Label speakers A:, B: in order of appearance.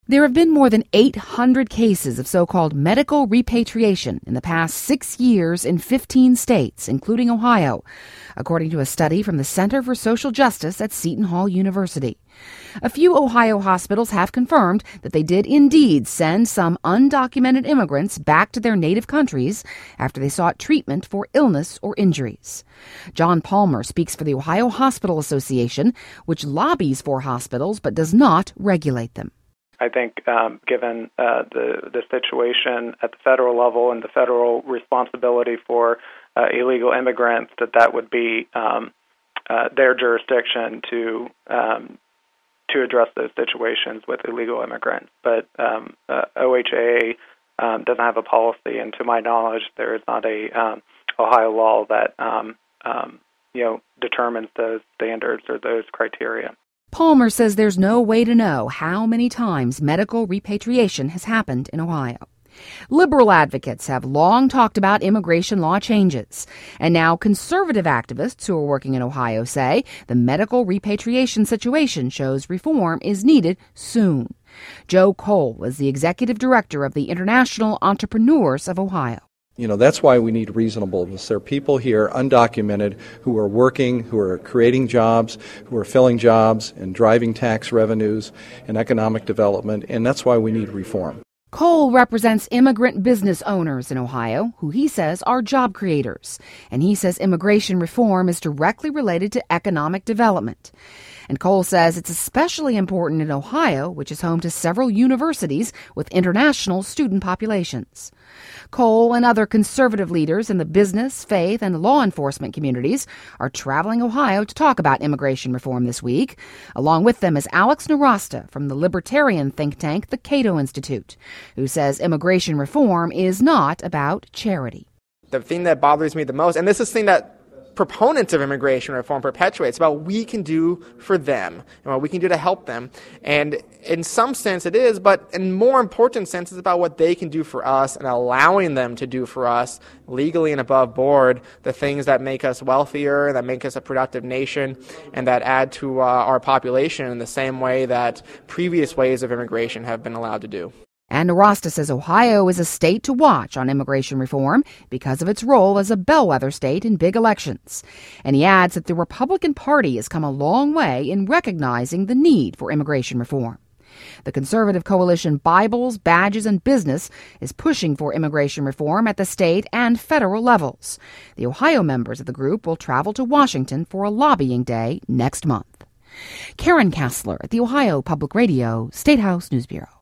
A: There have been more than 800 cases of so-called medical repatriation in the past 6 years in 15 states, including Ohio, according to a study from the Center for Social Justice at Seton Hall University. A few Ohio hospitals have confirmed that they did indeed send some undocumented immigrants back to their native countries after they sought treatment for illness or injuries. John Palmer speaks for the Ohio Hospital Association, which lobbies for hospitals but does not regulate them.
B: I think given the situation at the federal level and the federal responsibility for illegal immigrants, that would be their jurisdiction to address those situations with illegal immigrants. But OHA doesn't have a policy, and to my knowledge, there is not a Ohio law that determines those standards or those criteria.
A: Palmer says there's no way to know how many times medical repatriation has happened in Ohio. Liberal advocates have long talked about immigration law changes, and now conservative activists who are working in Ohio say the medical repatriation situation shows reform is needed soon. Joe Cole is the executive director of the International Entrepreneurs of Ohio.
C: That's why we need reasonableness. There are people here, undocumented, who are working, who are creating jobs, who are filling jobs and driving tax revenues and economic development, and that's why we need reform.
A: Cole represents immigrant business owners in Ohio, who he says are job creators. And he says immigration reform is directly related to economic development. And Cole says it's especially important in Ohio, which is home to several universities with international student populations. Cole and other conservative leaders in the business, faith, and law enforcement communities are traveling Ohio to talk about immigration reform this week. Along with them is Alex Nowrasteh from the libertarian think tank, the Cato Institute, who says immigration reform is not about charity.
D: The thing that bothers me the most, and this is the thing that proponents of immigration reform perpetuate, it's about what we can do for them and what we can do to help them. And in some sense it is, but in more important sense it's about what they can do for us and allowing them to do for us legally and above board the things that make us wealthier, that make us a productive nation, and that add to our population in the same way that previous ways of immigration have been allowed to do.
A: And Nowrasteh says Ohio is a state to watch on immigration reform because of its role as a bellwether state in big elections. And he adds that the Republican Party has come a long way in recognizing the need for immigration reform. The conservative coalition Bibles, Badges, and Business is pushing for immigration reform at the state and federal levels. The Ohio members of the group will travel to Washington for a lobbying day next month. Karen Kassler at the Ohio Public Radio State House News Bureau.